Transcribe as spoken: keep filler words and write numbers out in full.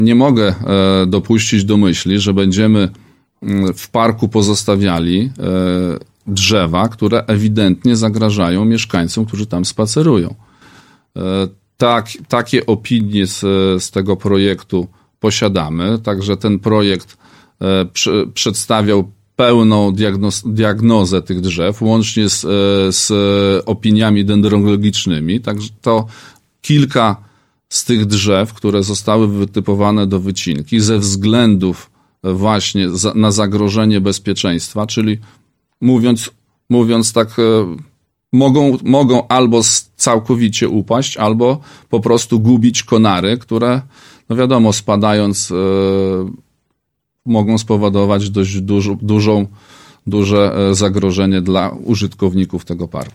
Nie mogę dopuścić do myśli, że będziemy w parku pozostawiali drzewa, które ewidentnie zagrażają mieszkańcom, którzy tam spacerują. Tak, takie opinie z, z tego projektu posiadamy, także ten projekt przy, przedstawiał pełną diagnoz, diagnozę tych drzew, łącznie z, z opiniami dendrologicznymi, także to kilka z tych drzew, które zostały wytypowane do wycinki ze względów właśnie za, na zagrożenie bezpieczeństwa, czyli mówiąc, mówiąc tak, mogą, mogą albo całkowicie upaść, albo po prostu gubić konary, które, no wiadomo, spadając, mogą spowodować dość dużo, dużą, duże zagrożenie dla użytkowników tego parku.